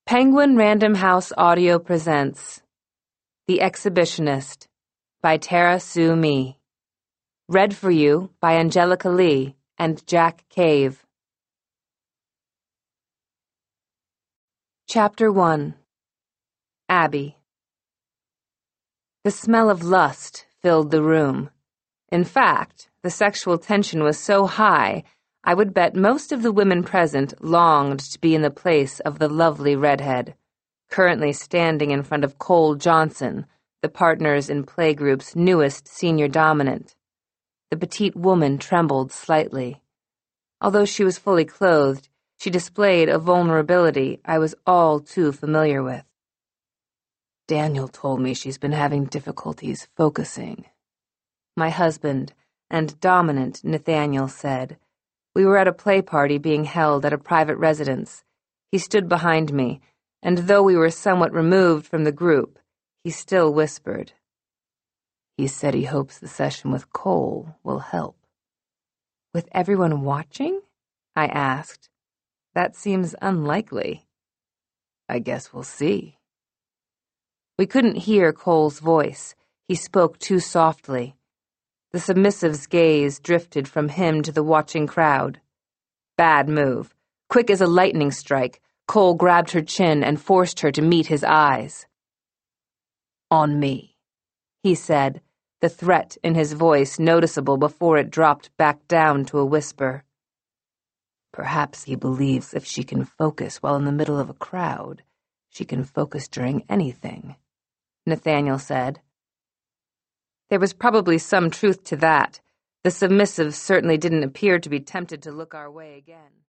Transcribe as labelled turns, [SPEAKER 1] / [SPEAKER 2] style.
[SPEAKER 1] Penguin Random House Audio presents The Exhibitionist by Tara Sue Me. Read for you by Angelica Lee and Jack Cave. Chapter 1. Abby. The smell of lust filled the room. In fact, the sexual tension was so high, I would bet most of the women present longed to be in the place of the lovely redhead, currently standing in front of Cole Johnson, the Partners in Playgroup's newest senior dominant. The petite woman trembled slightly. Although she was fully clothed, she displayed a vulnerability I was all too familiar with. Daniel told me she's been having difficulties focusing. My husband and dominant Nathaniel said. We were at a play party being held at a private residence. He stood behind me, and though we were somewhat removed from the group, he still whispered. He said he hopes the session with Cole will help. With everyone watching? I asked. That seems unlikely. I guess we'll see. We couldn't hear Cole's voice. He spoke too softly. The submissive's gaze drifted from him to the watching crowd. Bad move. Quick as a lightning strike, Cole grabbed her chin and forced her to meet his eyes. On me, he said, the threat in his voice noticeable before it dropped back down to a whisper. Perhaps he believes if she can focus while in the middle of a crowd, she can focus during anything, Nathaniel said. There was probably some truth to that. The submissive certainly didn't appear to be tempted to look our way again.